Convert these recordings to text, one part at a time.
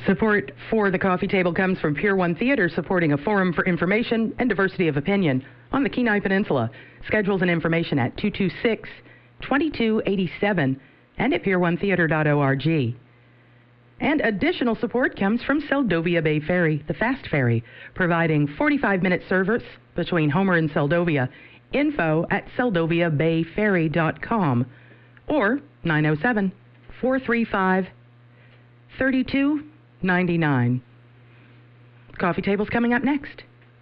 Support for the coffee table comes from Pier 1 Theater, supporting a forum for information and diversity of opinion on the Kenai Peninsula. Schedules and information at 226-2287 and at pier1theater.org. And additional support comes from Seldovia Bay Ferry, the fast ferry, providing 45-minute service between Homer and Seldovia. Info at seldoviabayferry.com or 907-435-3299. Coffee table's coming up next.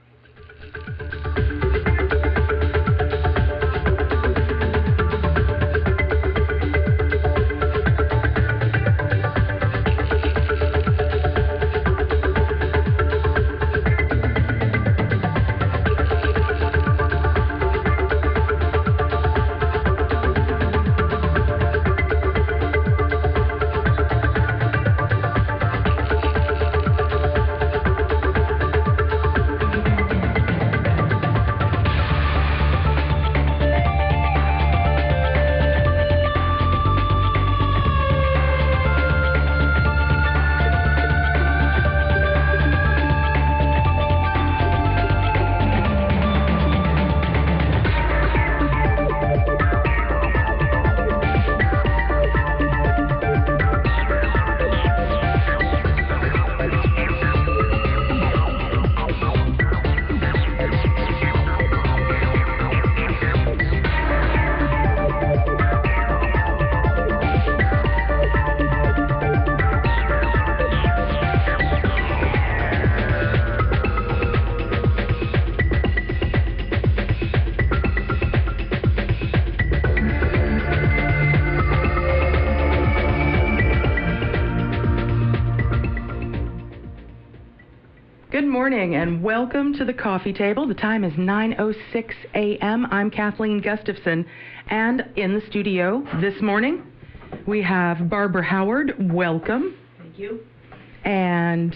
Good morning and welcome to the coffee table. The time is 9:06 a.m. I'm Kathleen Gustafson, and in the studio this morning we have Barbara Howard. Welcome. Thank you. And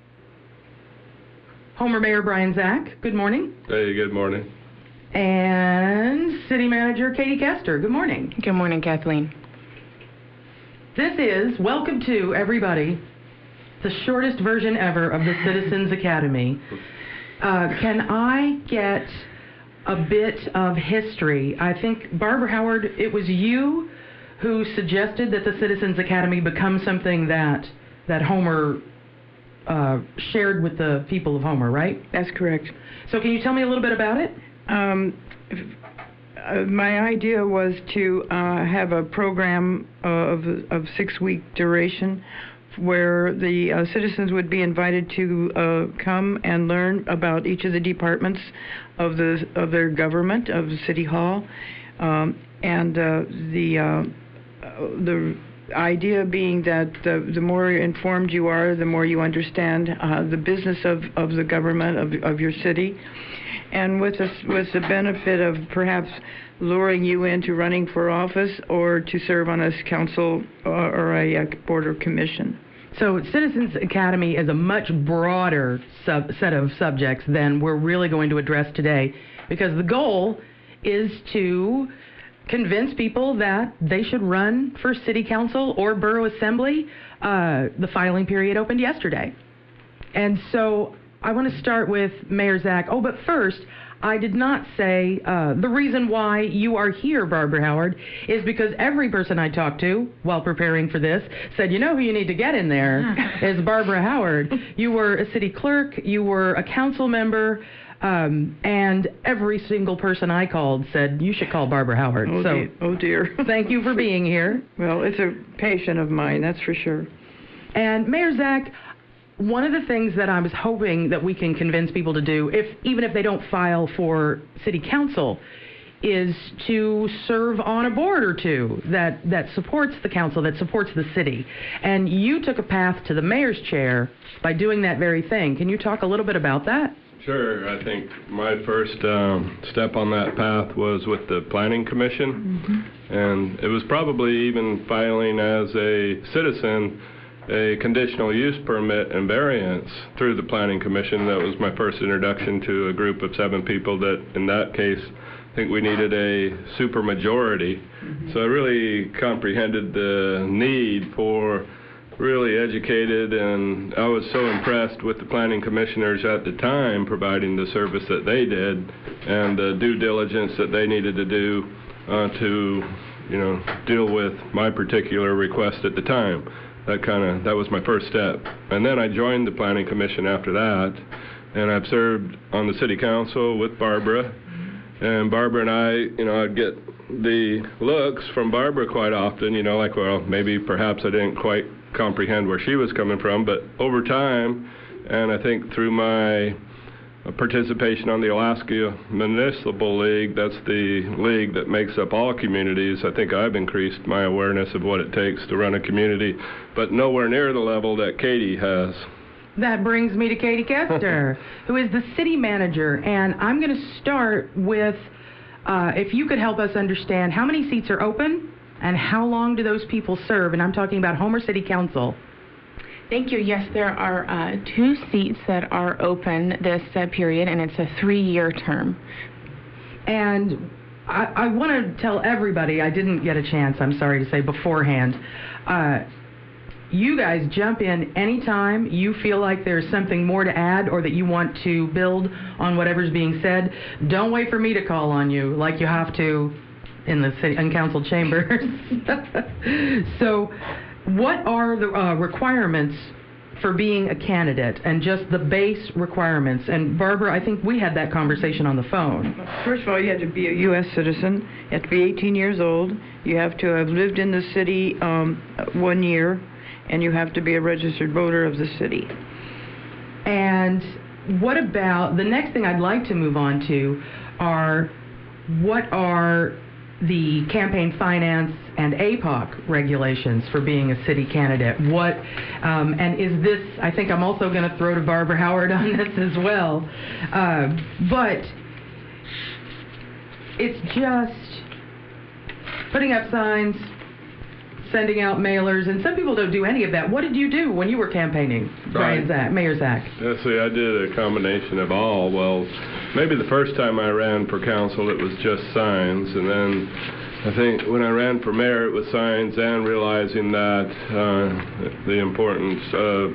Homer Mayor Brian Zach. Good morning. Hey, good morning. And City Manager Katie Kester. Good morning. Good morning, Kathleen. This is, welcome to everybody, the shortest version ever of the Citizens Academy. Can I get a bit of history? I think, Barbara Howard, it was you who suggested that the Citizens Academy become something that Homer shared with the people of Homer, right? That's correct. So can you tell me a little bit about it? My idea was to have a program of 6-week duration where the citizens would be invited to come and learn about each of the departments of their government, of City Hall, and the idea being that the more informed you are, the more you understand the business of the government of your city, and with the benefit of perhaps luring you into running for office or to serve on a council or a board or commission. So Citizens Academy is a much broader set of subjects than we're really going to address today, because the goal is to convince people that they should run for city council or borough assembly. The filing period opened yesterday. And so I want to start with Mayor Zach. Oh, but first, I did not say the reason why you are here, Barbara Howard, is because every person I talked to while preparing for this said, you know who you need to get in there is Barbara Howard. You were a city clerk, you were a council member, and every single person I called said, you should call Barbara Howard. Oh dear. Thank you for being here. Well, it's a passion of mine, that's for sure. And Mayor Zach, one of the things that I was hoping that we can convince people to do, even if they don't file for city council, is to serve on a board or two that supports the council, that supports the city. And you took a path to the mayor's chair by doing that very thing. Can you talk a little bit about that? Sure. I think my first step on that path was with the Planning Commission, and it was probably even filing as a citizen a conditional use permit and variance through the Planning Commission. That was my first introduction to a group of 7 people that, in that case, I think we needed a supermajority. So I really comprehended the need for really educated, and I was so impressed with the planning commissioners at the time providing the service that they did and the due diligence that they needed to do to, deal with my particular request at the time. That was my first step. And then I joined the planning commission after that, and I've served on the city council with Barbara. And Barbara and I'd get the looks from Barbara quite often, like, well, maybe perhaps I didn't quite comprehend where she was coming from, but over time, and I think through my participation on the Alaska Municipal League, that's the league that makes up all communities, I think I've increased my awareness of what it takes to run a community, but nowhere near the level that Katie has. That brings me to Katie Kester, who is the city manager, and I'm going to start with if you could help us understand how many seats are open and how long do those people serve, and I'm talking about Homer City Council. Thank you. Yes, there are 2 seats that are open this period, and it's a 3-year term. And I want to tell everybody, I didn't get a chance, I'm sorry to say, beforehand. You guys jump in anytime you feel like there's something more to add or that you want to build on whatever's being said. Don't wait for me to call on you like you have to in the city and council chambers. So what are the requirements for being a candidate and just the base requirements? And Barbara, I think we had that conversation on the phone. First of all, you have to be a U.S. citizen. You have to be 18 years old. You have to have lived in the city 1 year. And you have to be a registered voter of the city. And what about, the next thing I'd like to move on to are, what are the campaign finance and APOC regulations for being a city candidate? What, and is this, I think I'm also going to throw to Barbara Howard on this as well, but it's just putting up signs, sending out mailers, and some people don't do any of that. What did you do when you were campaigning, Mayor Zach? Yeah, see, I did a combination of all. Well, maybe the first time I ran for council, it was just signs, and then I think when I ran for mayor, it was signs and realizing that the importance of,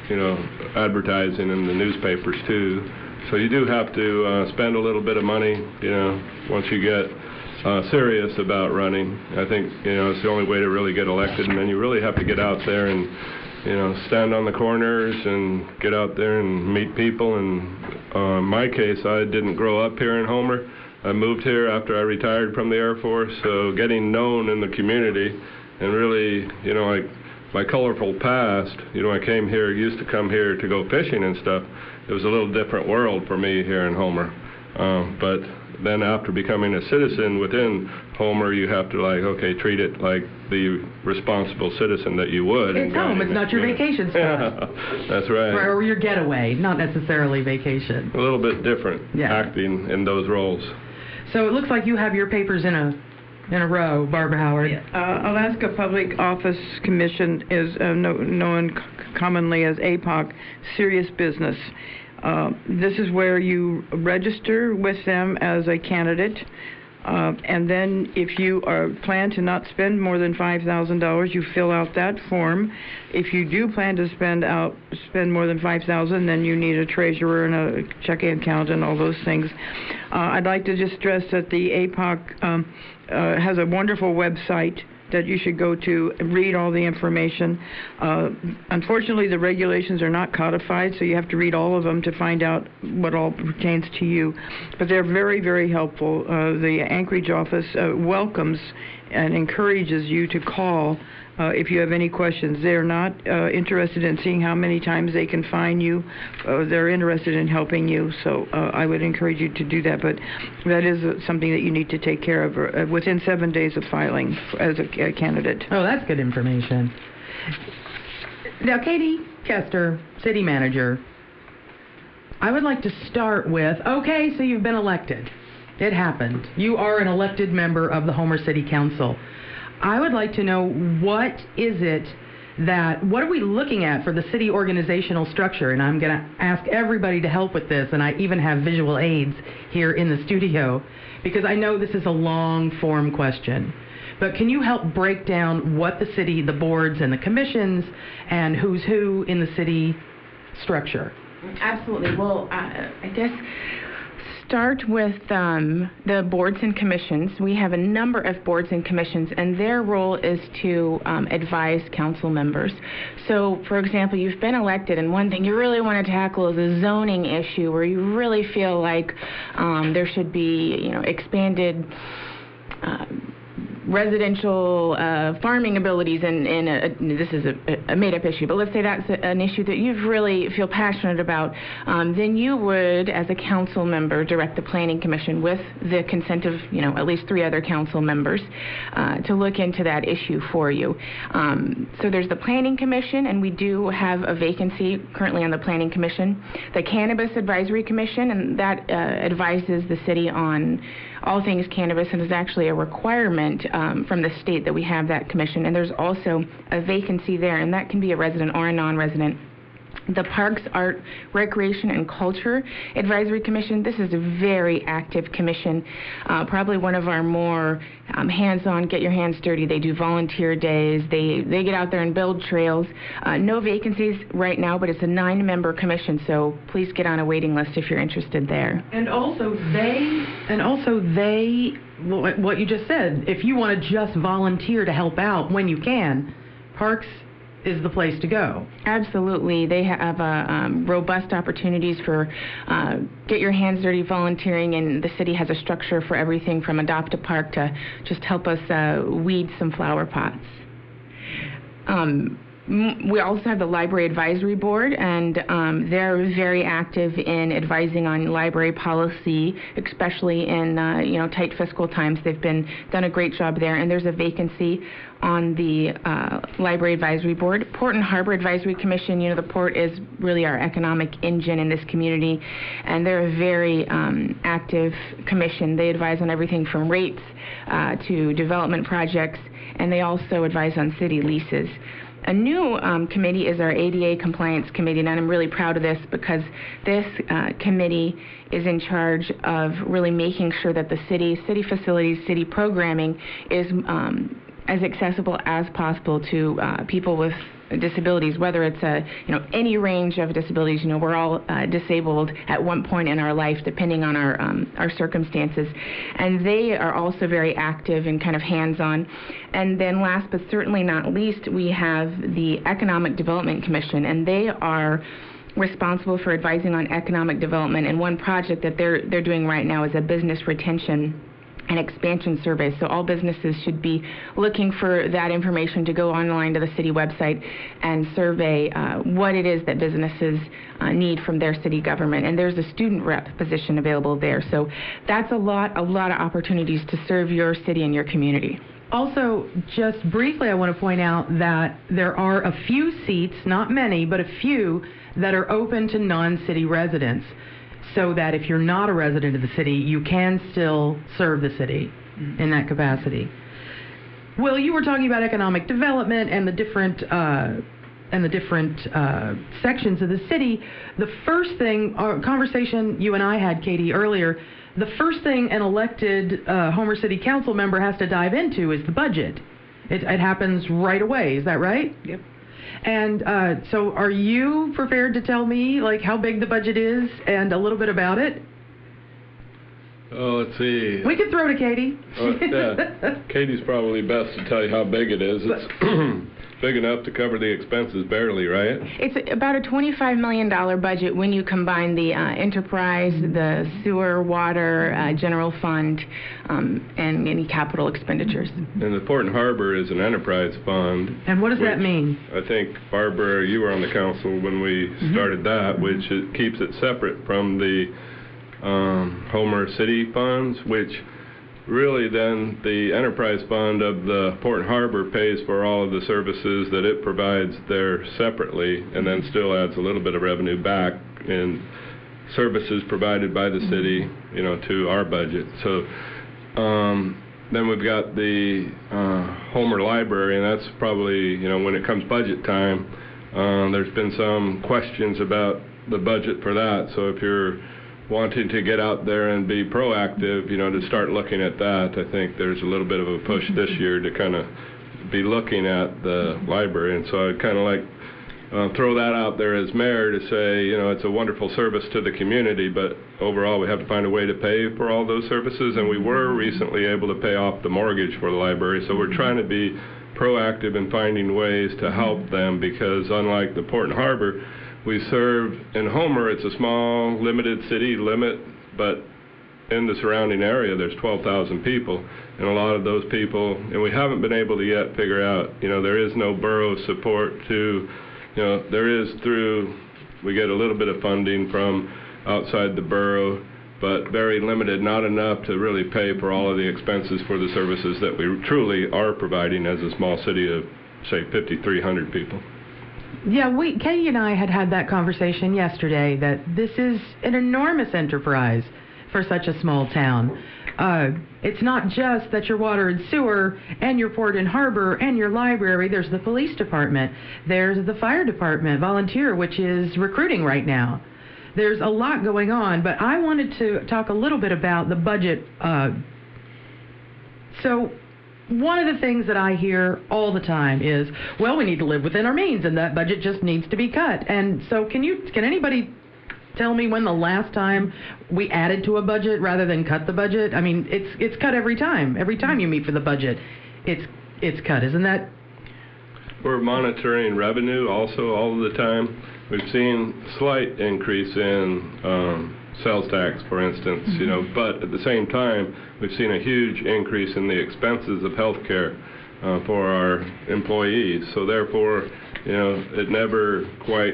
advertising in the newspapers too. So you do have to spend a little bit of money, once you get serious about running. I think, it's the only way to really get elected, and then you really have to get out there and, stand on the corners and get out there and meet people. And in my case, I didn't grow up here in Homer. I moved here after I retired from the Air Force, so getting known in the community and really, like my colorful past, I used to come here to go fishing and stuff. It was a little different world for me here in Homer. But then after becoming a citizen within Homer, you have to treat it like the responsible citizen that you would. It's home, it's not your vacation spot. Yeah, that's right. Or your getaway, not necessarily vacation. A little bit different acting in those roles. So it looks like you have your papers in a row, Barbara Howard. Alaska Public Office Commission is known commonly as APOC, serious business. This is where you register with them as a candidate, and then if you plan to not spend more than $5,000, you fill out that form. If you do plan to spend more than $5,000, then you need a treasurer and a checking account and all those things. I'd like to just stress that the APOC has a wonderful website that you should go to and read all the information. Unfortunately, the regulations are not codified, so you have to read all of them to find out what all pertains to you. But they're very, very helpful. The Anchorage office welcomes and encourages you to call if you have any questions. They're not interested in seeing how many times they can fine you. They're interested in helping you, so I would encourage you to do that. But that is something that you need to take care of within 7 days of filing as a candidate. Oh, that's good information. Now, Katie Kester, city manager, I would like to start with, okay, so you've been elected. It happened. You are an elected member of the Homer City Council. I would like to know, what are we looking at for the city organizational structure? And I'm going to ask everybody to help with this, and I even have visual aids here in the studio, because I know this is a long form question. but can you help break down what the city, the boards and the commissions, and who's who in the city structure? Absolutely. Well, I guess start with the boards and commissions. We have a number of boards and commissions, and their role is to advise council members. So, for example, you've been elected, and one thing you really want to tackle is a zoning issue where you really feel like there should be, expanded residential farming abilities, and this is a made-up issue, but let's say that's an issue that you really feel passionate about, then you would, as a council member, direct the Planning Commission with the consent of, at least 3 other council members to look into that issue for you. So there's the Planning Commission, and we do have a vacancy currently on the Planning Commission. The Cannabis Advisory Commission, and that advises the city on all things cannabis, and is actually a requirement from the state that we have that commission. And there's also a vacancy there, and that can be a resident or a non-resident. The Parks, Art, Recreation, and Culture Advisory Commission, this is a very active commission, probably one of our more hands-on, get your hands dirty. They do volunteer days. They get out there and build trails. No vacancies right now, but it's a 9-member commission, so please get on a waiting list if you're interested there. And also they, what you just said, if you want to just volunteer to help out when you can, Parks is the place to go. Absolutely. They have robust opportunities for get your hands dirty volunteering, and the city has a structure for everything from adopt a park to just help us weed some flower pots. We also have the Library Advisory Board, and they're very active in advising on library policy, especially in tight fiscal times. They've done a great job there, and there's a vacancy on the Library Advisory Board. Port and Harbor Advisory Commission, the port is really our economic engine in this community, and they're a very active commission. They advise on everything from rates to development projects, and they also advise on city leases. A new committee is our ADA Compliance Committee, and I'm really proud of this because this committee is in charge of really making sure that the city facilities, city programming is as accessible as possible to people with disabilities, whether it's any range of disabilities. We're all disabled at one point in our life, depending on our circumstances, and they are also very active and kind of hands-on. And then last but certainly not least, we have the Economic Development Commission, and they are responsible for advising on economic development. And one project that they're doing right now is a business retention and expansion survey. So all businesses should be looking for that information to go online to the city website and survey what it is that businesses need from their city government. And there's a student rep position available there. So that's a lot of opportunities to serve your city and your community. Also, just briefly, I want to point out that there are a few seats, not many, but a few that are open to non-city residents, so that if you're not a resident of the city, you can still serve the city in that capacity. Will, you were talking about economic development and the different sections of the city. The first thing, our conversation you and I had, Katie, earlier, the first thing an elected Homer City Council member has to dive into is the budget. It happens right away. Is that right? Yep. And so are you prepared to tell me how big the budget is and a little bit about it? Oh, let's see. We could throw to Katie. Yeah. Katie's probably best to tell you how big it is. It's big enough to cover the expenses barely, right? It's about a $25 million budget when you combine the enterprise, the sewer, water, general fund, and any capital expenditures. And the Port and Harbor is an enterprise fund. And what does that mean? I think, Barbara, you were on the council when we started that, which keeps it separate from the Homer City funds, which really then the enterprise fund of the Port and Harbor pays for all of the services that it provides there separately, and then still adds a little bit of revenue back in services provided by the city, to our budget. So then we've got the Homer Library, and that's probably, when it comes budget time, there's been some questions about the budget for that. So if you're wanting to get out there and be proactive, to start looking at that. I think there's a little bit of a push this year to kind of be looking at the library, and so I'd kind of like throw that out there as mayor to say, it's a wonderful service to the community, but overall we have to find a way to pay for all those services, and we were recently able to pay off the mortgage for the library, so we're trying to be proactive in finding ways to help them, because unlike the Port and Harbor, we serve in Homer, it's a small, limited city limit, but in the surrounding area there's 12,000 people, and a lot of those people, and we haven't been able to yet figure out, there is no borough support to, there is we get a little bit of funding from outside the borough, but very limited, not enough to really pay for all of the expenses for the services that we truly are providing as a small city of, say, 5,300 people. Yeah, Katie and I had that conversation yesterday, that this is an enormous enterprise for such a small town. It's not just that your water and sewer and your port and harbor and your library. There's the police department. There's the fire department, volunteer, which is recruiting right now. There's a lot going on, but I wanted to talk a little bit about the budget. So one of the things that I hear all the time is, well, we need to live within our means, and that budget just needs to be cut. And so can anybody tell me when the last time we added to a budget rather than cut the budget? I mean, it's cut every time. Every time you meet for the budget, it's cut. Isn't that? We're monitoring revenue also all the time. We've seen a slight increase in sales tax, for instance, but at the same time, we've seen a huge increase in the expenses of health care for our employees. So therefore, it never quite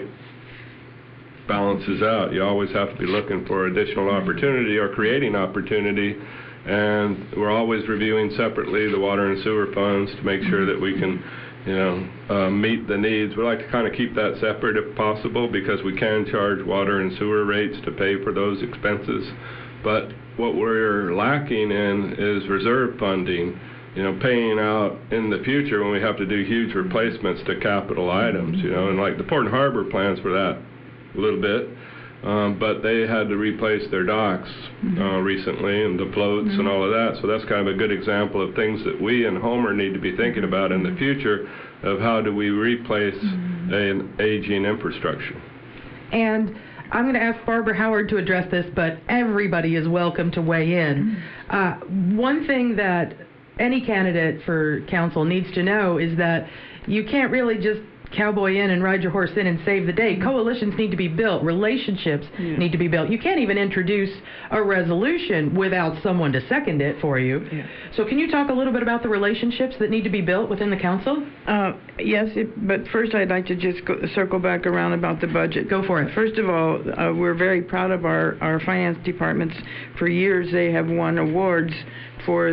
balances out. You always have to be looking for additional opportunity or creating opportunity, and we're always reviewing separately the water and sewer funds to make sure that we can meet the needs. We like to kind of keep that separate if possible, because we can charge water and sewer rates to pay for those expenses. But what we're lacking in is reserve funding, paying out in the future when we have to do huge replacements to capital items, and like the Port and Harbor plans for that a little bit, but they had to replace their docks recently, and the floats and all of that. So that's kind of a good example of things that we in Homer need to be thinking about in the future, of how do we replace an aging infrastructure. And I'm going to ask Barbara Howard to address this, but everybody is welcome to weigh in. One thing that any candidate for council needs to know is that you can't really just cowboy in and ride your horse in and save the day. Coalitions need to be built. Relationships need to be built. You can't even introduce a resolution without someone to second it for you. So can you talk a little bit about the relationships that need to be built within the council? Yes, but first I'd like to just circle back around about the budget. Go for it. First of all, we're very proud of our finance departments. For years they have won awards for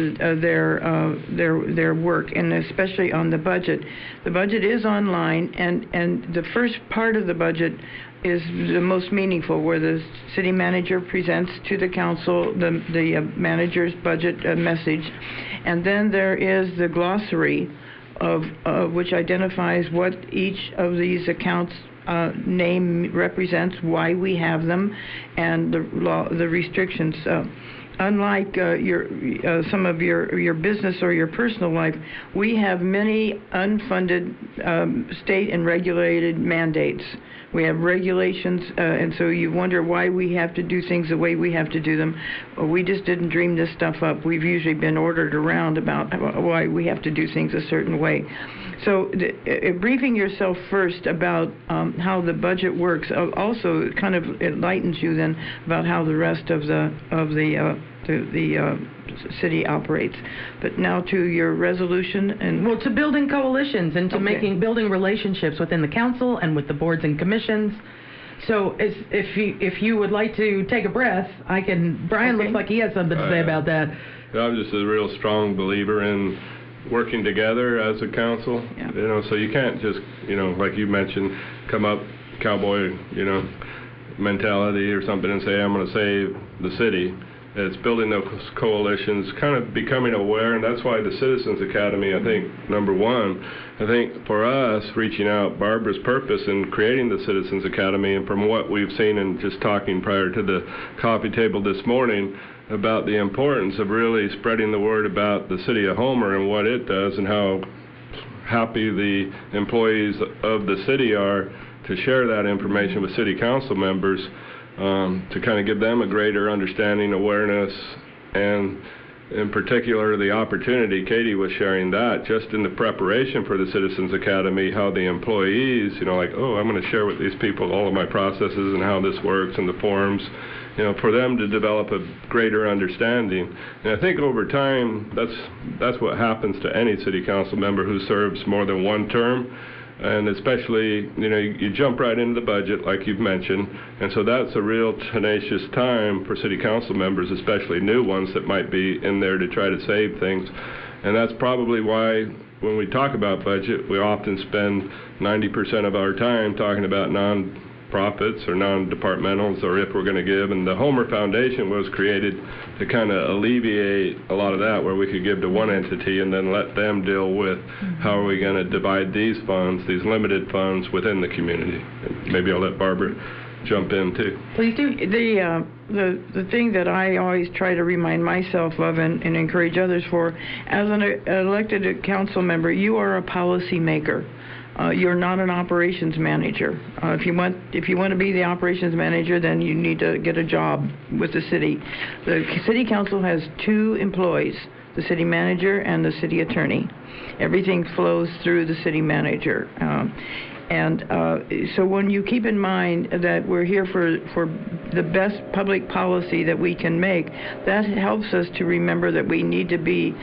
their work, and especially on the budget. The budget is online, and the first part of the budget is the most meaningful, where the city manager presents to the council the manager's budget message, and then there is the glossary of which identifies what each of these accounts name represents, why we have them, and the restrictions. Unlike some of your business or your personal life, we have many unfunded state and regulated mandates. We have regulations, and so you wonder why we have to do things the way we have to do them. We just didn't dream this stuff up. We've usually been ordered around about why we have to do things a certain way. So briefing yourself first about how the budget works also kind of enlightens you then about how the rest of the city operates. But now to your resolution and to building coalitions and to building relationships within the council and with the boards and commissions. So if you would like to take a breath, I can. Brian looks like he has something to say about that. Yeah, I'm just a real strong believer in working together as a council. So you can't just, like you mentioned, come up cowboy, mentality or something and say, I'm going to save the city. It's building those coalitions, kind of becoming aware, and that's why the Citizens Academy, I think, number one, I think for us, reaching out, Barbara's purpose in creating the Citizens Academy, and from what we've seen and just talking prior to the coffee table this morning, about the importance of really spreading the word about the city of Homer and what it does and how happy the employees of the city are to share that information with city council members, to kind of give them a greater understanding, awareness, and in particular the opportunity, Katie was sharing that just in the preparation for the Citizens Academy, how the employees, like, oh, I'm going to share with these people all of my processes and how this works and the forms, for them to develop a greater understanding. And I think over time, that's what happens to any city council member who serves more than one term. And especially, you jump right into the budget, like you've mentioned, and so that's a real tenacious time for city council members, especially new ones that might be in there to try to save things. And that's probably why when we talk about budget, we often spend 90% of our time talking about non-profits or non-departmentals, or if we're going to give. And the Homer Foundation was created to kind of alleviate a lot of that, where we could give to one entity and then let them deal with how are we going to divide these funds, these limited funds within the community. And maybe I'll let Barbara jump in too. Please do. The thing that I always try to remind myself of and encourage others for, as an elected council member, you are a policy maker. You're not an operations manager. If you want to be the operations manager, then you need to get a job with the city. The city council has two employees, the city manager and the city attorney. Everything flows through the city manager. So when you keep in mind that we're here for the best public policy that we can make, that helps us to remember that we need to be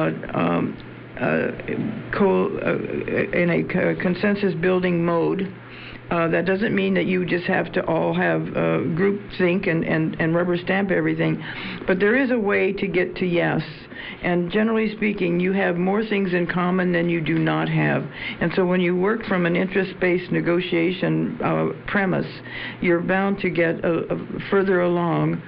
in a consensus building mode. That doesn't mean that you just have to all have group think and rubber stamp everything, but there is a way to get to yes. And generally speaking, you have more things in common than you do not have. And so when you work from an interest-based negotiation premise, you're bound to get further along.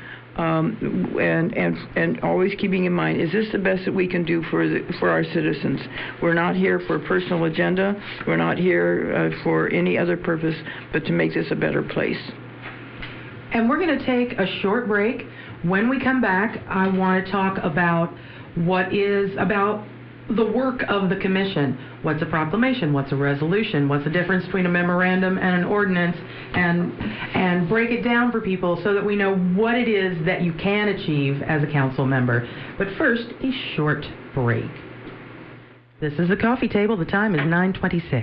And always keeping in mind, is this the best that we can do for our citizens? We're not here for a personal agenda. We're not here for any other purpose but to make this a better place. And we're going to take a short break. When we come back, I want to talk about about the work of the commission. What's a proclamation? What's a resolution? What's the difference between a memorandum and an ordinance? And break it down for people so that we know what it is that you can achieve as a council member. But first, a short break. This is the coffee table. The time is 9:26.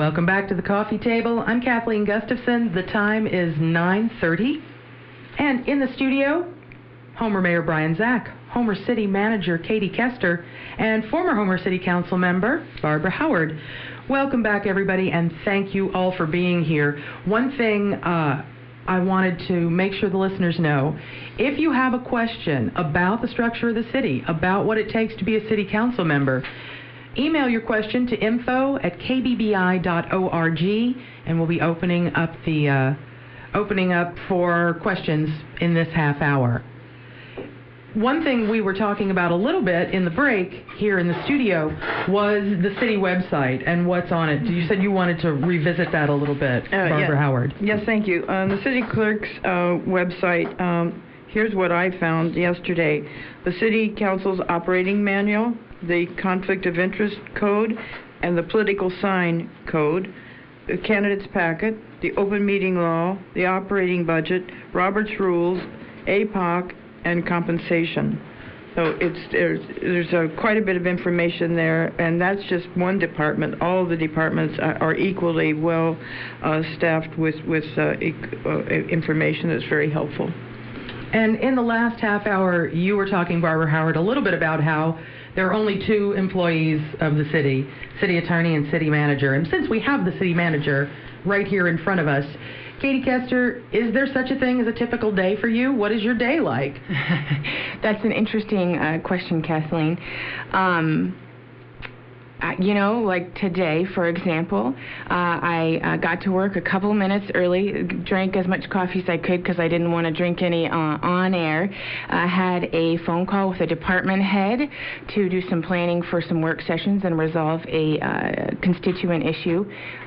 Welcome back to the coffee table. I'm Kathleen Gustafson. The time is 9:30. And in the studio, Homer Mayor Brian Zach, Homer City Manager Katie Kester, and former Homer City Council member Barbara Howard. Welcome back, everybody, and thank you all for being here. One thing I wanted to make sure the listeners know, if you have a question about the structure of the city, about what it takes to be a city council member, email your question to info@kbbi.org, and we'll be opening up for questions in this half hour. One thing we were talking about a little bit in the break here in the studio was the city website and what's on it. You said you wanted to revisit that a little bit, Barbara Howard. Yes, thank you. On the city clerk's website, here's what I found yesterday. The city council's operating manual, the conflict of interest code, and the political sign code, the candidates packet, the open meeting law, the operating budget, Robert's rules, APOC, and compensation. So there's quite a bit of information there, and that's just one department. All of the departments are equally well staffed with information that's very helpful. And in the last half hour, you were talking, Barbara Howard, a little bit about how there are only two employees of the city attorney and city manager. And since we have the city manager right here in front of us, Katie Kester, is there such a thing as a typical day for you? What is your day like? That's an interesting question, Kathleen. Like today, for example, I got to work a couple minutes early, drank as much coffee as I could because I didn't want to drink any on air. I had a phone call with a department head to do some planning for some work sessions and resolve a constituent issue.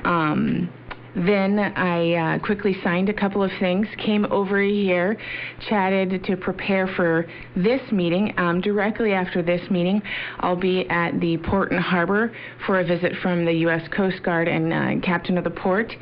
Then I quickly signed a couple of things, came over here, chatted to prepare for this meeting. Directly after this meeting, I'll be at the port and harbor for a visit from the U.S. Coast Guard and captain of the port.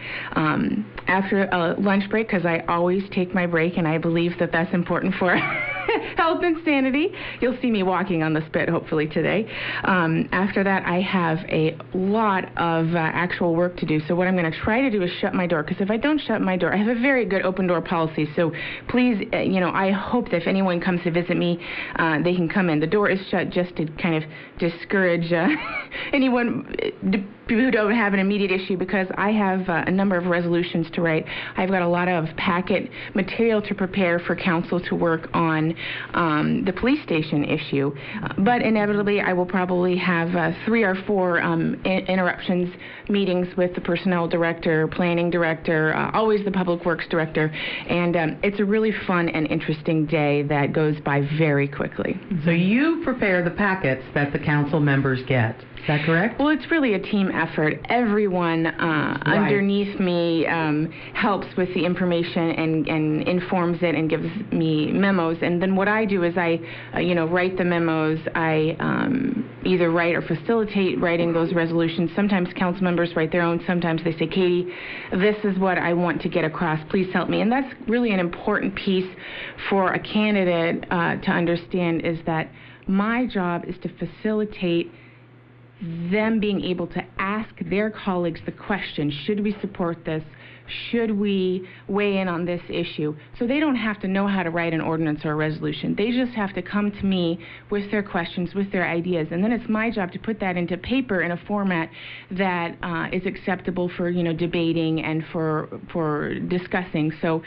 After a lunch break, because I always take my break, and I believe that that's important for health and sanity. You'll see me walking on the spit, hopefully, today. After that, I have a lot of actual work to do. So what I'm going to try to do is shut my door, because if I don't shut my door, I have a very good open door policy. So please, I hope that if anyone comes to visit me, they can come in. The door is shut just to kind of discourage anyone who don't have an immediate issue, because I have a number of resolutions to write. I've got a lot of packet material to prepare for council to work on the police station issue. But inevitably, I will probably have 3 or 4 interruptions, meetings with the personnel director, planning director, always the public works director. And it's a really fun and interesting day that goes by very quickly. So you prepare the packets that the council members get. Is that correct? Well, it's really a team effort. Everyone underneath me helps with the information and informs it and gives me memos. And then what I do is I write the memos. I either write or facilitate writing those resolutions. Sometimes council members write their own. Sometimes they say, Katie, this is what I want to get across. Please help me. And that's really an important piece for a candidate to understand, is that my job is to facilitate them being able to ask their colleagues the question, should we support this? Should we weigh in on this issue? So they don't have to know how to write an ordinance or a resolution. They just have to come to me with their questions, with their ideas. And then it's my job to put that into paper in a format that is acceptable for, debating and for discussing. So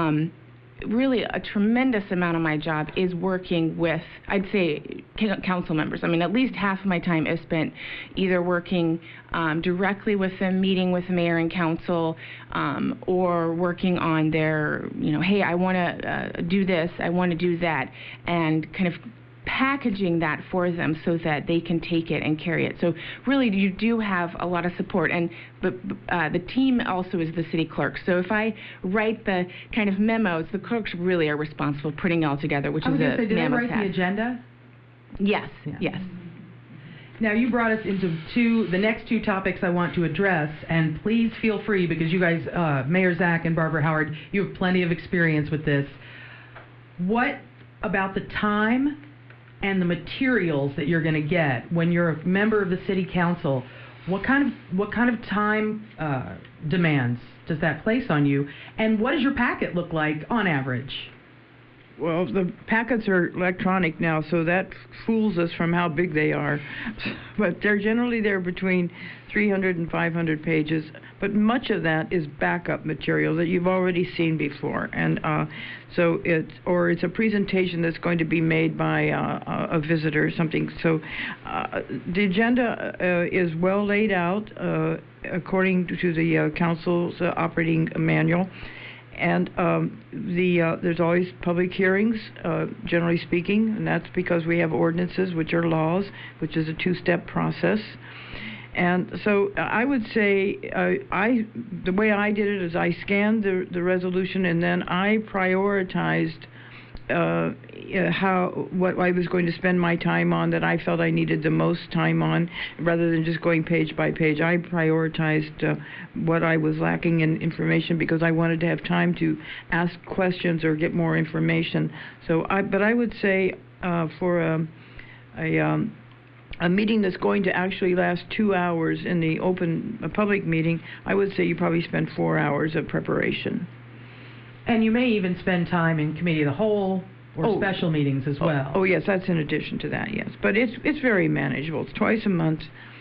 really a tremendous amount of my job is working with, I'd say, council members. I mean, at least half of my time is spent either working directly with them, meeting with the mayor and council, or working on their, hey, I want to do this, I want to do that, and kind of packaging that for them so that they can take it and carry it. So really, you do have a lot of support, but the team also is the city clerk. So if I write the kind of memos, the clerks really are responsible for putting it all together, which is a mammoth task. Did they write the agenda? Yes, yes. Now, you brought us into the next 2 topics I want to address, and please feel free, because you guys, Mayor Zach and Barbara Howard, you have plenty of experience with this. What about the time and the materials that you're going to get when you're a member of the city council? What kind of time demands does that place on you? And what does your packet look like on average? Well, the packets are electronic now, so that fools us from how big they are. But they're between 300 and 500 pages. But much of that is backup material that you've already seen before, and so it's a presentation that's going to be made by a visitor or something. So the agenda is well laid out according to the council's operating manual. And there's always public hearings, generally speaking, and that's because we have ordinances, which are laws, which is a two-step process. And so I would say the way I did it is I scanned the resolution, and then I prioritized what I was going to spend my time on, that I felt I needed the most time on, rather than just going page by page. I prioritized what I was lacking in information, because I wanted to have time to ask questions or get more information. But I would say for a meeting that's going to actually last 2 hours in the public meeting, I would say you probably spend 4 hours of preparation. And you may even spend time in committee of the whole or special meetings as well. Oh, yes, that's in addition to that, yes. But it's very manageable. It's twice a month.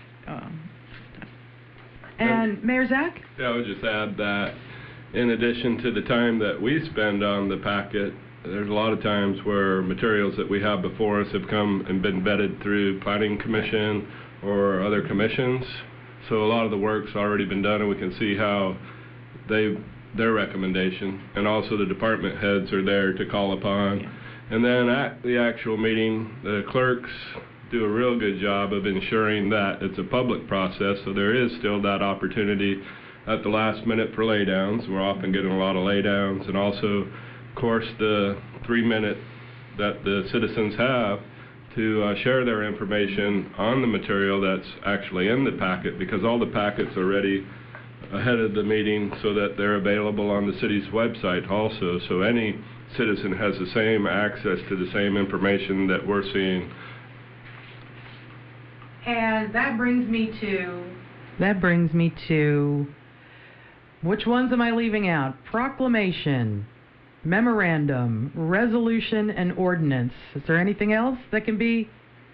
And Mayor Zach? Yeah, I would just add that in addition to the time that we spend on the packet, there's a lot of times where materials that we have before us have come and been vetted through Planning Commission or other commissions. So a lot of the work's already been done, and we can see how their recommendation, and also the department heads are there to call upon. Yeah. And then at the actual meeting, the clerks do a real good job of ensuring that it's a public process, so there is still that opportunity at the last minute for laydowns. We're often getting a lot of laydowns, and also, of course, the 3 minute that the citizens have to share their information on the material that's actually in the packet, because all the packets are ready ahead of the meeting so that they're available on the city's website also, so any citizen has the same access to the same information that we're seeing. And that brings me to which ones am I leaving out? Proclamation, memorandum, resolution, and ordinance. Is there anything else that can be?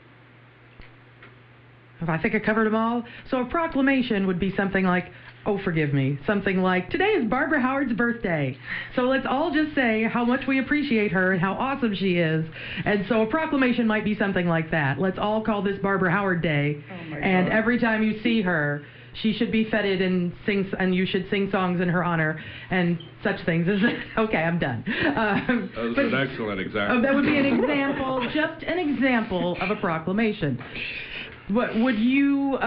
I think I covered them all. So a proclamation would be something like, oh, forgive me, something like, today is Barbara Howard's birthday. So let's all just say how much we appreciate her and how awesome she is. And so a proclamation might be something like that. Let's all call this Barbara Howard Day. Oh my God. Every time you see her, she should be feted and you should sing songs in her honor and such things. Okay, I'm done. That was an excellent example. That would be an example, just an example of a proclamation. What would you...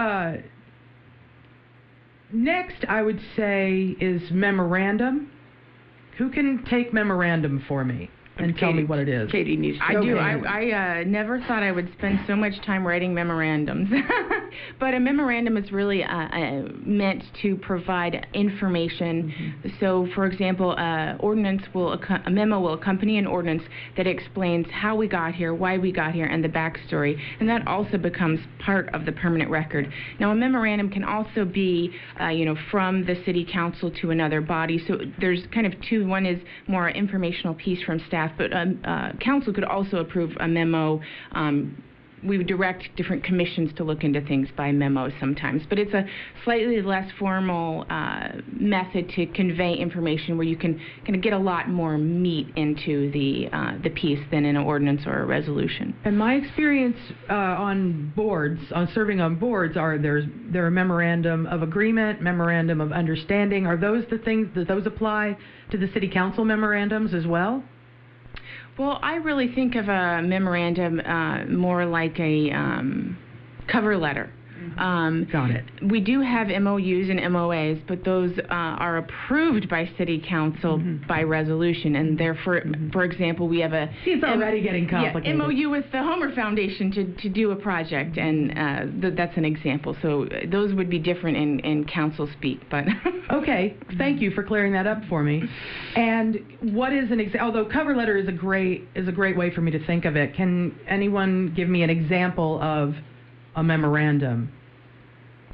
Next, I would say, is memorandum. Who can take memorandum for me and tell me what it is? Katie needs to. I do. I never thought I would spend so much time writing memorandums. But a memorandum is really meant to provide information. Mm-hmm. So, for example, a memo will accompany an ordinance that explains how we got here, why we got here, and the backstory. And that also becomes part of the permanent record. Now, a memorandum can also be, from the city council to another body. So there's kind of two. One is more informational piece from staff, but council could also approve a memo. We would direct different commissions to look into things by memo sometimes, but it's a slightly less formal method to convey information where you can kind of get a lot more meat into the piece than in an ordinance or a resolution. And my experience on serving on boards, there are memorandum of agreement, memorandum of understanding. Are those the things that those apply to the city council memorandums as well? Well, I really think of a memorandum more like a cover letter. Got it. We do have MOUs and MOAs, but those are approved by City Council by resolution, and therefore, for example, we have it's already getting complicated. MOU with the Homer Foundation to do a project, and that's an example. So those would be different in council speak, but okay. Thank you for clearing that up for me. And what is although cover letter is a great way for me to think of it. Can anyone give me an example of a memorandum?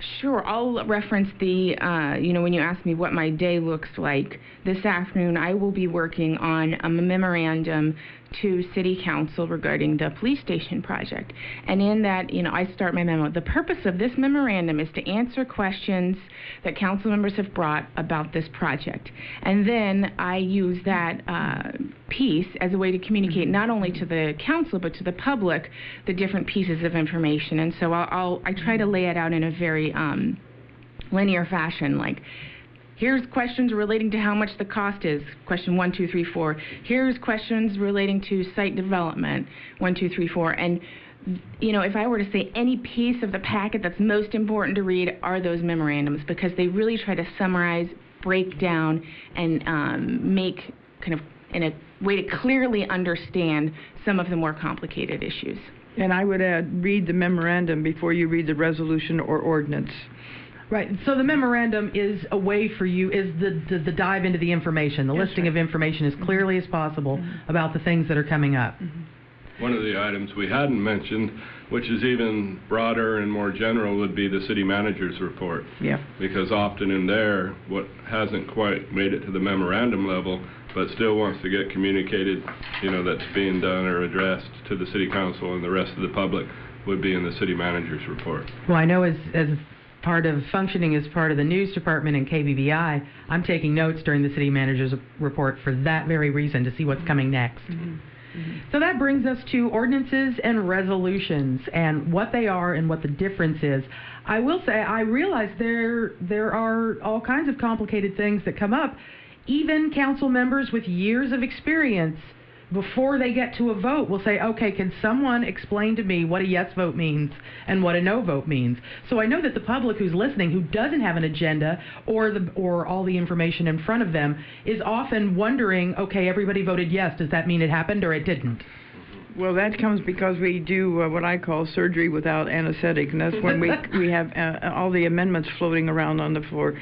Sure. I'll reference the, when you ask me what my day looks like, this afternoon I will be working on a memorandum to City Council regarding the police station project. And in that, I start my memo. The purpose of this memorandum is to answer questions that council members have brought about this project. And then I use that piece as a way to communicate not only to the council but to the public the different pieces of information. And so I try to lay it out in a very linear fashion, like, here's questions relating to how much the cost is, question 1, 2, 3, 4. Here's questions relating to site development, 1, 2, 3, 4. And, if I were to say any piece of the packet that's most important to read are those memorandums, because they really try to summarize, break down, and make kind of in a way to clearly understand some of the more complicated issues. And I would add, read the memorandum before you read the resolution or ordinance. Right. So the memorandum is a way for you, is the dive into the information, the listing of information as clearly as possible about the things that are coming up. One of the items we hadn't mentioned, which is even broader and more general, would be the city manager's report. Yeah. Because often in there, what hasn't quite made it to the memorandum level, but still wants to get communicated, that's being done or addressed to the city council and the rest of the public, would be in the city manager's report. Well, I know as part of functioning as part of the news department in KBBI, I'm taking notes during the city manager's report for that very reason, to see what's coming next. So that brings us to ordinances and resolutions and what they are and what the difference is. I will say I realize there are all kinds of complicated things that come up. Even council members with years of experience, before they get to a vote, will say, okay, can someone explain to me what a yes vote means and what a no vote means? So I know that the public who's listening, who doesn't have an agenda or all the information in front of them, is often wondering, okay, everybody voted yes. Does that mean it happened or it didn't? Well, that comes because we do what I call surgery without anesthetic, and that's when we have all the amendments floating around on the floor.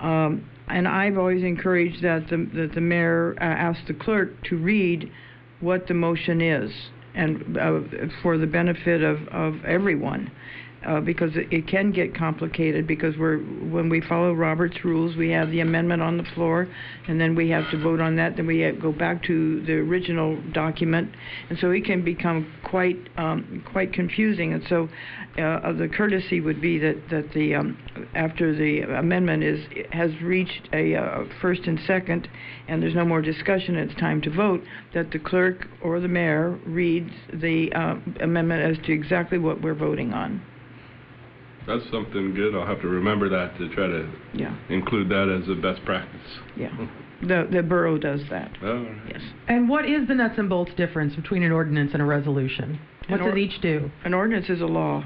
And I've always encouraged that the mayor ask the clerk to read what the motion is, and for the benefit of everyone, because it can get complicated, because when we follow Robert's rules, we have the amendment on the floor, and then we have to vote on that, then we go back to the original document, and so it can become quite confusing. And so the courtesy would be that the after the amendment has reached a first and second, and there's no more discussion, it's time to vote, that the clerk or the mayor reads the amendment as to exactly what we're voting on. That's something good. I'll have to remember that to try to include that as a best practice. Yeah. The borough does that. Oh, right. Yes. And what is the nuts and bolts difference between an ordinance and a resolution? What does each do? An ordinance is a law.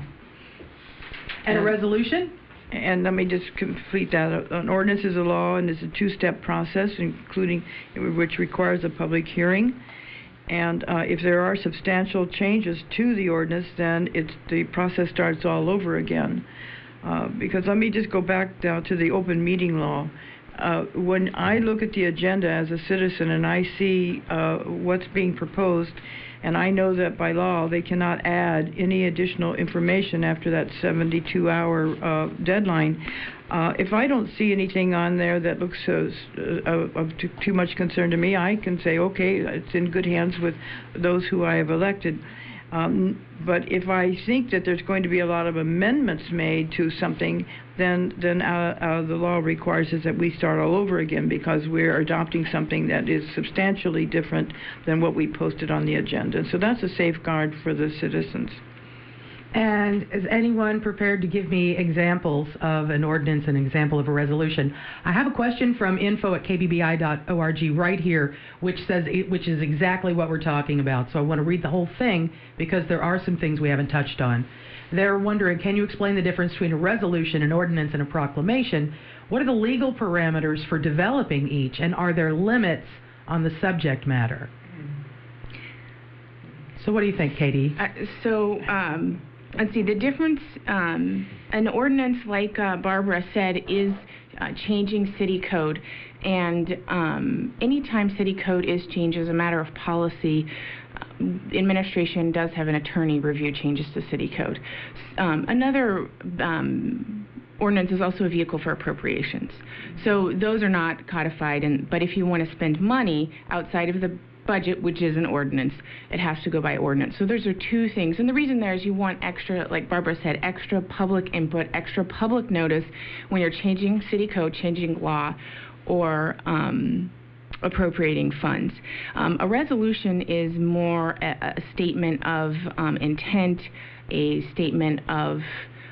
And a resolution? And let me just complete that. An ordinance is a law, and it's a two-step process, which requires a public hearing. And if there are substantial changes to the ordinance, then the process starts all over again. Because let me just go back now to the open meeting law. When I look at the agenda as a citizen and I see what's being proposed, and I know that by law they cannot add any additional information after that 72-hour deadline, if I don't see anything on there that looks of too much concern to me, I can say, okay, it's in good hands with those who I have elected. But if I think that there's going to be a lot of amendments made to something, then the law requires us that we start all over again, because we're adopting something that is substantially different than what we posted on the agenda. So that's a safeguard for the citizens. And is anyone prepared to give me examples of an ordinance, an example of a resolution? I have a question from info@kbbi.org right here, which is exactly what we're talking about. So I want to read the whole thing, because there are some things we haven't touched on. They're wondering, can you explain the difference between a resolution, an ordinance, and a proclamation? What are the legal parameters for developing each, and are there limits on the subject matter? So what do you think, Katie? Let's see, the difference, an ordinance, like Barbara said, is changing city code. And anytime city code is changed as a matter of policy, administration does have an attorney review changes to city code. Another ordinance is also a vehicle for appropriations. So those are not codified, but if you want to spend money outside of the budget, which is an ordinance, it has to go by ordinance. So those are two things. And the reason there is you want extra, like Barbara said, extra public input, extra public notice when you're changing city code, changing law, or appropriating funds. A resolution is more a statement of intent, a statement of,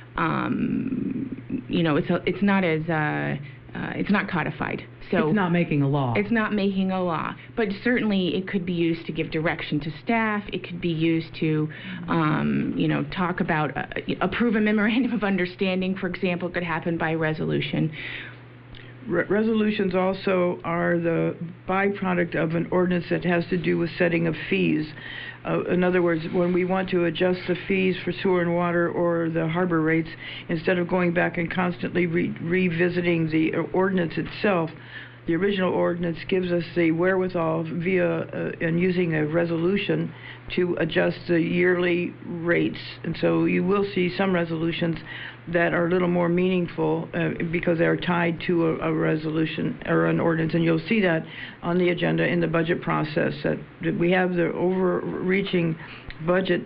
it's not as, it's not codified. So it's not making a law. It's not making a law, but certainly it could be used to give direction to staff. It could be used to, talk about, approve a memorandum of understanding, for example, could happen by resolution. Resolutions also are the byproduct of an ordinance that has to do with setting of fees. In other words, when we want to adjust the fees for sewer and water or the harbor rates, instead of going back and constantly revisiting the ordinance itself, the original ordinance gives us the wherewithal via and using a resolution to adjust the yearly rates. And so you will see some resolutions that are a little more meaningful because they are tied to a resolution or an ordinance. And you'll see that on the agenda in the budget process, that we have the overreaching budget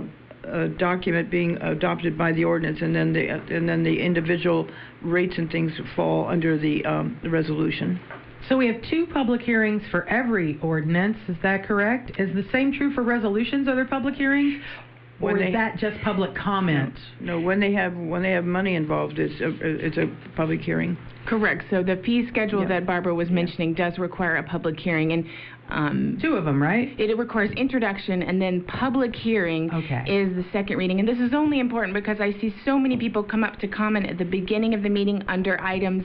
document being adopted by the ordinance, and then the individual rates and things fall under the resolution. So we have 2 public hearings for every ordinance, is that correct? Is the same true for resolutions? Are there public hearings? Or is that just public comment? No, when they have money involved, it's a public hearing. Correct. So the fee schedule that Barbara was mentioning does require a public hearing, and 2 of them, right? It requires introduction, and then public hearing is the second reading. And this is only important because I see so many people come up to comment at the beginning of the meeting under items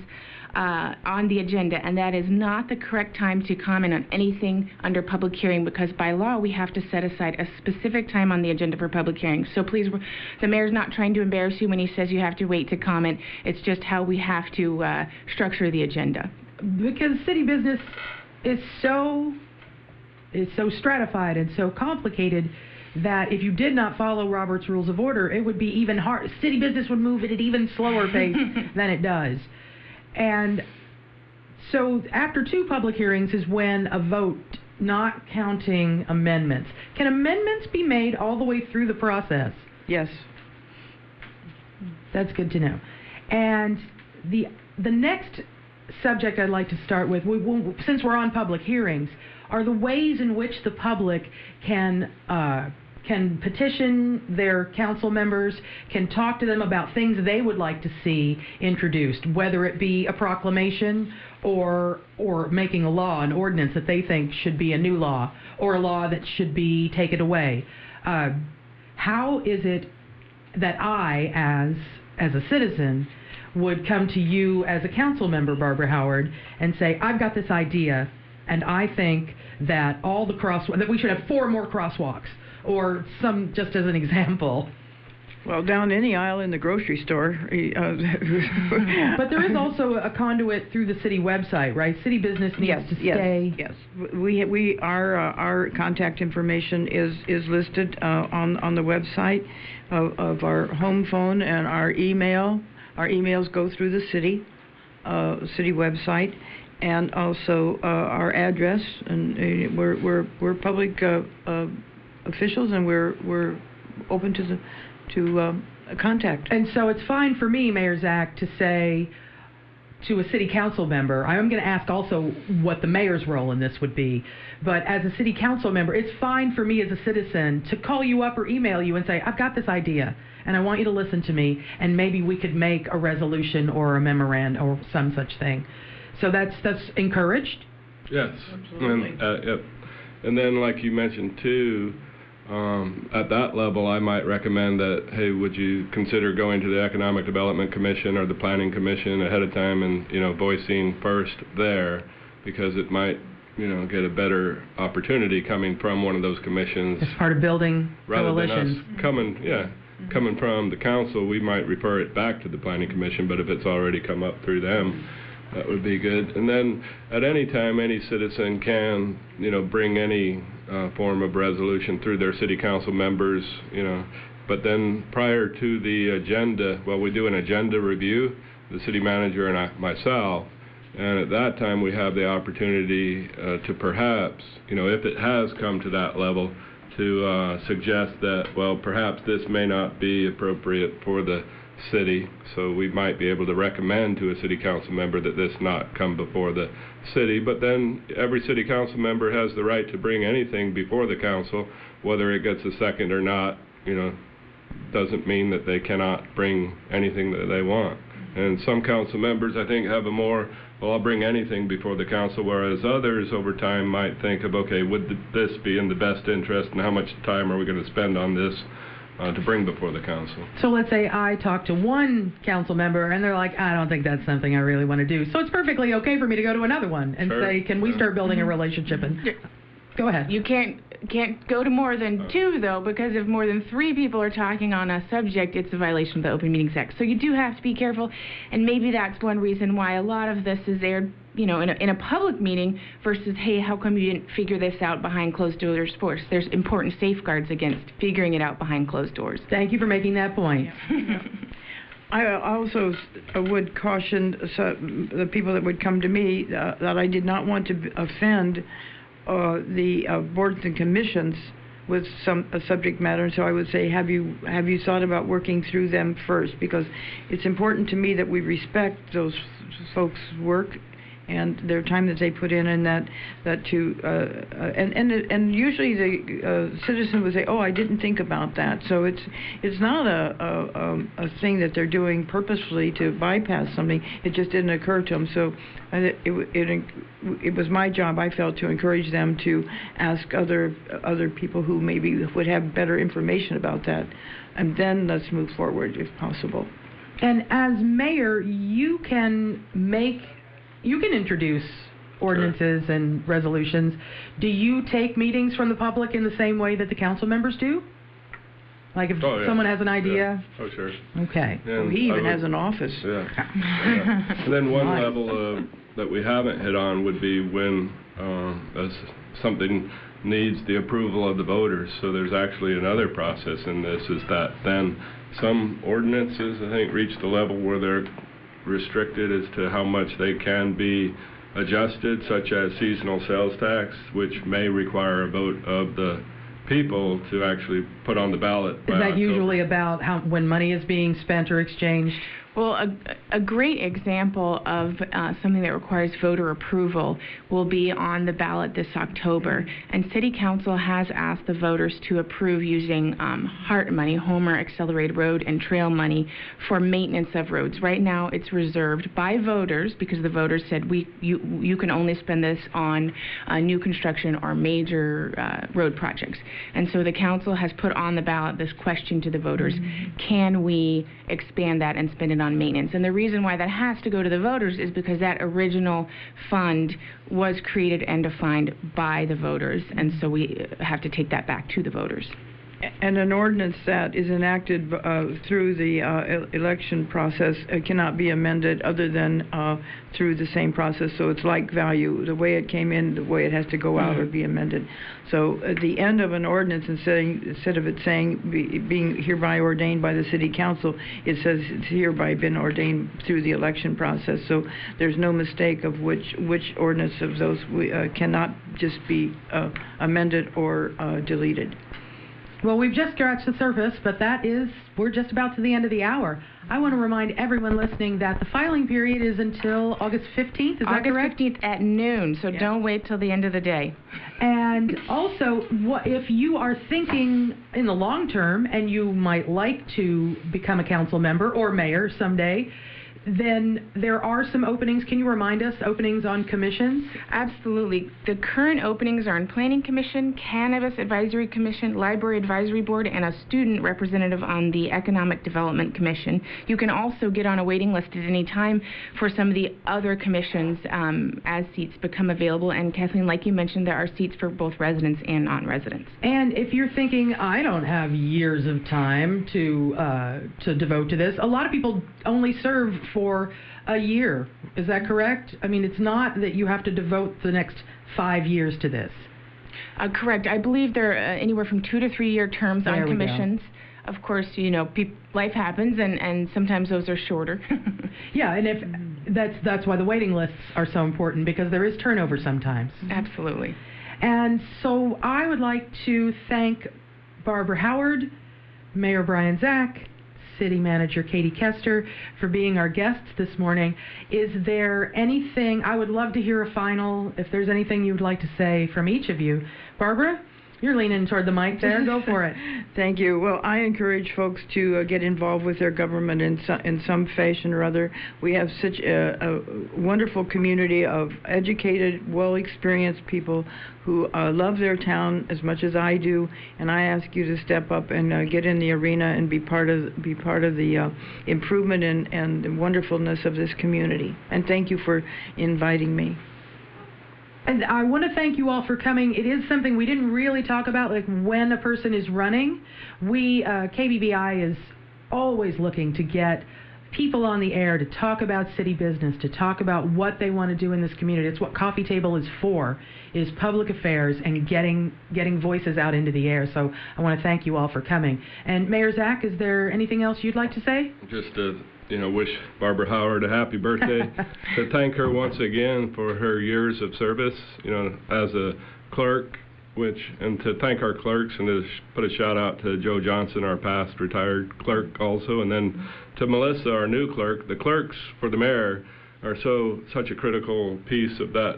on the agenda, and that is not the correct time to comment on anything under public hearing, because by law we have to set aside a specific time on the agenda for public hearing. So please, the mayor's not trying to embarrass you when he says you have to wait to comment. It's just how we have to structure the agenda. Because city business is so stratified and so complicated that if you did not follow Robert's Rules of Order, it would be even hard. City business would move at an even slower pace than it does. And so after 2 public hearings is when a vote, not counting amendments. Can amendments be made all the way through the process? Yes. That's good to know. And the next subject I'd like to start with, since we're on public hearings, are the ways in which the public can petition their council members, can talk to them about things they would like to see introduced, whether it be a proclamation or making a law, an ordinance that they think should be a new law, or a law that should be taken away. How is it that I, as a citizen, would come to you as a council member, Barbara Howard, and say, I've got this idea, and I think that that we should have 4 more crosswalks, or some, just as an example. Well, down any aisle in the grocery store. But there is also a conduit through the city website, right? City business needs to stay. Yes. Our contact information is listed on the website of our home phone and our email. Our emails go through the city website, and also our address. And we're public officials, and we're open to contact. And so it's fine for me, Mayor Zach, to say to a city council member, I'm going to ask also what the mayor's role in this would be, but as a city council member, it's fine for me as a citizen to call you up or email you and say, I've got this idea, and I want you to listen to me, and maybe we could make a resolution or a memorandum or some such thing. So that's encouraged? Yes. Absolutely. And then, like you mentioned, too, at that level, I might recommend that, hey, would you consider going to the Economic Development Commission or the Planning Commission ahead of time and, voicing first there, because it might, get a better opportunity coming from one of those commissions. As part of building coalitions. Rather than us coming from the council, we might refer it back to the Planning Commission, but if it's already come up through them, that would be good. And then at any time, any citizen can, bring any form of resolution through their city council members, But then prior to the agenda, we do an agenda review, the city manager and myself. And at that time, we have the opportunity to perhaps, if it has come to that level, to suggest that, well, perhaps this may not be appropriate for the city. So we might be able to recommend to a city council member that this not come before the city. But then every city council member has the right to bring anything before the council, whether it gets a second or not. Doesn't mean that they cannot bring anything that they want. And some council members, I think, have a more, well, I'll bring anything before the council, whereas others over time might think of, okay, would this be in the best interest, and how much time are we going to spend on this to bring before the council? So let's say I talk to one council member, and they're like, I don't think that's something I really want to do. So it's perfectly okay for me to go to another one and Sure. say, can we start building a relationship? And go ahead. You can't go to more than 2, though, because if more than 3 people are talking on a subject, it's a violation of the Open Meetings Act. So you do have to be careful, and maybe that's one reason why a lot of this is aired, in a public meeting versus, hey, how come you didn't figure this out behind closed doors first? There's important safeguards against figuring it out behind closed doors. Thank you for making that point. I also would caution the people that would come to me that I did not want to offend the boards and commissions with a subject matter, and so I would say, have you thought about working through them first? Because it's important to me that we respect those folks' work and their time that they put in, and and usually the citizen would say, oh, I didn't think about that. So it's not a thing that they're doing purposefully to bypass something. It just didn't occur to them. So it was my job, I felt, to encourage them to ask other people who maybe would have better information about that, and then let's move forward if possible. And as mayor, you can introduce ordinances and resolutions. Do you take meetings from the public in the same way that the council members do? Like if someone has an idea? Yeah. Oh, sure. Okay. And He even has an office. Yeah. And then one Nice. level that we haven't hit on would be when something needs the approval of the voters. So there's actually another process in this, is that then some ordinances, I think, reach the level where they're restricted as to how much they can be adjusted, such as seasonal sales tax, which may require a vote of the people to actually put on the ballot. Is that usually about when money is being spent or exchanged? Well, a great example of something that requires voter approval will be on the ballot this October. And City Council has asked the voters to approve using HART money, Homer Accelerated Road and Trail money, for maintenance of roads. Right now, it's reserved by voters because the voters said you can only spend this on new construction or major road projects. And so the council has put on the ballot this question to the voters: can we expand that and spend it on maintenance? And the reason why that has to go to the voters is because that original fund was created and defined by the voters, and so we have to take that back to the voters. And an ordinance that is enacted through the election process cannot be amended other than through the same process. So it's like value. The way it came in, the way it has to go out or be amended. So at the end of an ordinance, instead of it saying being hereby ordained by the city council, it says it's hereby been ordained through the election process. So there's no mistake of which ordinance of those cannot just be amended or deleted. Well, we've just scratched the surface, but we're just about to the end of the hour. I want to remind everyone listening that the filing period is until August 15th, is that correct? August 15th at noon, so don't wait till the end of the day. And also, if you are thinking in the long term and you might like to become a council member or mayor someday, then there are some openings. Can you remind us, openings on commissions? Absolutely. The current openings are on Planning Commission, Cannabis Advisory Commission, Library Advisory Board, and a student representative on the Economic Development Commission. You can also get on a waiting list at any time for some of the other commissions as seats become available. And Kathleen, like you mentioned, there are seats for both residents and non-residents. And if you're thinking, I don't have years of time to devote to this, a lot of people only serve for a year. Is that correct? I mean, it's not that you have to devote the next 5 years to this. Correct. I believe there are anywhere from 2 to 3 year terms on commissions. of course, life happens, and sometimes those are shorter. Yeah, and if that's why the waiting lists are so important, because there is turnover sometimes. Absolutely. And so I would like to thank Barbara Howard, Mayor Brian Zach, City Manager Katie Kester for being our guests this morning. Is there anything, I would love to hear a final, if there's anything you would like to say from each of you. Barbara, you're leaning toward the mic there. Go for it. Thank you. Well, I encourage folks to get involved with their government in some fashion or other. We have such a wonderful community of educated, well-experienced people who love their town as much as I do, and I ask you to step up and get in the arena and be part of the improvement and the wonderfulness of this community. And thank you for inviting me. And I want to thank you all for coming. It is something we didn't really talk about, like when a person is running. KBBI is always looking to get people on the air to talk about city business, to talk about what they want to do in this community. It's what Coffee Table is for, is public affairs and getting voices out into the air. So I want to thank you all for coming. And Mayor Zach, is there anything else you'd like to say? Just to wish Barbara Howard a happy birthday, to thank her once again for her years of service, as a clerk, and to thank our clerks, and to put a shout out to Joe Johnson, our past retired clerk also, and then to Melissa, our new clerk. The clerks for the mayor are such a critical piece of that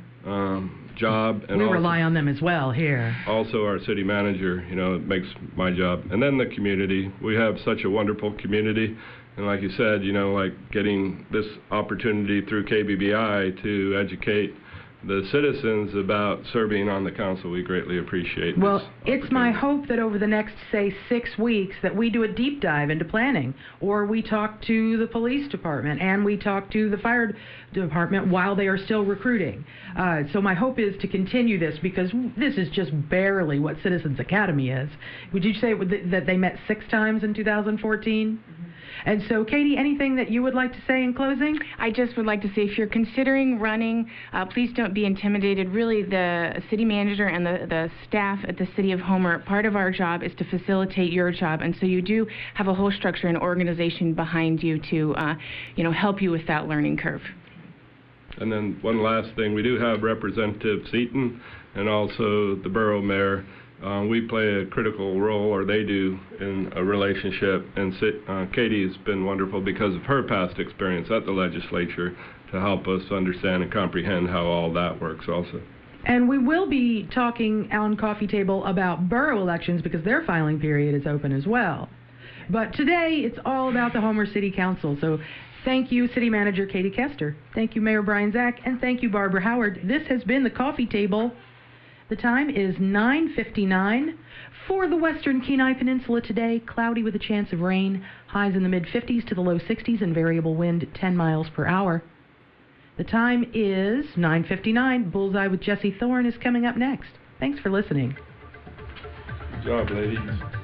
job. And we rely on them as well here. Also our city manager, it makes my job. And then the community. We have such a wonderful community. And like you said, like getting this opportunity through KBBI to educate the citizens about serving on the council, we greatly appreciate. Well, it's my hope that over the next, say, 6 weeks, that we do a deep dive into planning, or we talk to the police department and we talk to the fire department while they are still recruiting. So my hope is to continue this, because this is just barely what Citizens Academy is. Would you say that they met 6 times in 2014? And so, Katie, anything that you would like to say in closing? I just would like to say, if you're considering running, please don't be intimidated. Really, the city manager and the staff at the City of Homer, part of our job is to facilitate your job. And so you do have a whole structure and organization behind you to, help you with that learning curve. And then one last thing, we do have Representative Seaton and also the borough mayor. We play a critical role, or they do, in a relationship, and Katie's been wonderful because of her past experience at the legislature to help us understand and comprehend how all that works also. And we will be talking on Coffee Table about borough elections, because their filing period is open as well. But today, it's all about the Homer City Council. So thank you, City Manager Katie Kester. Thank you, Mayor Brian Zach. And thank you, Barbara Howard. This has been the Coffee Table. The time is 9:59. For the western Kenai Peninsula today, cloudy with a chance of rain, highs in the mid-50s to the low 60s, and variable wind 10 miles per hour. The time is 9:59. Bullseye with Jesse Thorne is coming up next. Thanks for listening. Good job, ladies.